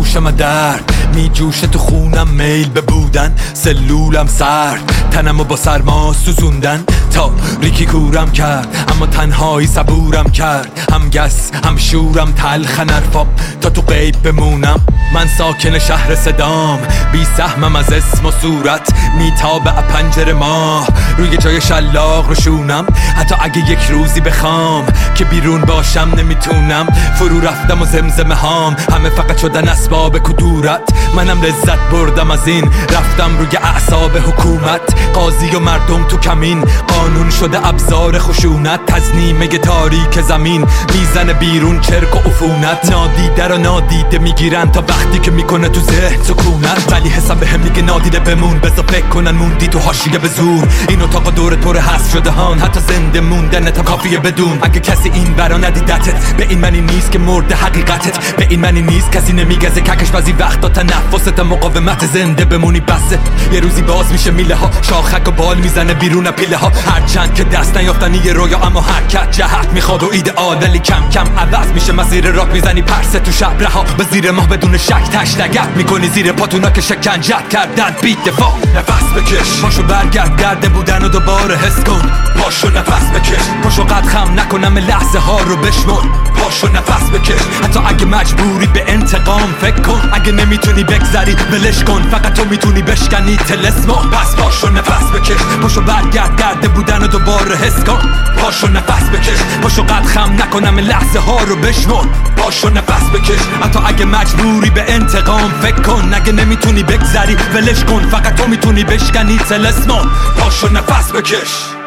جوشم درد می جوشه تو خونم، میل به بودن سلولم سرد، تنمو با سرما سوزوندن تا ریکی کورم کرد، اما تنهایی صبورم کرد، هم گس هم شورم تلخ نرفاب تا تو غیب بمونم. من ساکن شهر صدام، بی سهمم از اسم و صورت، میتابه پنجره ماه روی جای شلاق روشونم. حتی اگه یک روزی بخوام که بیرون باشم نمیتونم، فرو رفتم و زمزمه هام همه فقط شدن اسباب کدورت. منم لذت بردم از این، رفتم روی اعصاب حکومت، قاضی و مردم تو کمین، قانون شده ابزار خشونت. تزنیمه تاریک زمین میزنه بیرون چرک و عفونت، نادیده رو نادیده میگیرن تا وقتی که میکنه تو ذهن سکونت. ولی حسم بهم میگه نادیده بمون، بذار فکر کنن موندی تو حاشیه به زور. این اتاق دور طور حذف شده هان، حتی زنده موندن تا کافیه بدون. اگه کسی این برا ندیدتت، به این معنی نیست که مرده حقیقتت، به این معنی نیست کسی نمیگزه ککش بعضی وقتا تنفست مقاومت. زنده بمونی بسه، یه روزی باز میشه میله ها، شاخک و بال میزنه بیرون پیله ها. هرچند که دست نیافتن یه رویا، اما حرکت جهت میخواد و ایدئال، ولی کم کم عوض میشه مسیر راه. میزنی پرسه تو شب رها به زیر ماه بدون شک، تشنگت میکنی زیر پاتونا که شکنجت کردن. بیت دفاع نفس بکش، پاشو برگرد درد بودن و دوباره حس کن. پاشو نفس بکش، پاشو قد خم نکنم لحظه ها رو بشمر. پاشو نفس بکش، حتی اگه مجبوری به انتقام فکر کن. اگه نمیتونی بگذری ولش کن، فقط تو میتونی بشکنی طلسمو. پس پاشو نفس بکش، پاشو برگرد درد بودن و دوباره حس کن. پاشو نفس بکش، پاشو قد خم نکنم لحظه ها رو بشمر. پاشو نفس بکش، حتی اگه مجبوری به انتقام فکر کن. اگه نمیتونی بگذری ولش کن، فقط تو میتونی بشکنی طلسمو. پاشو نفس بکش.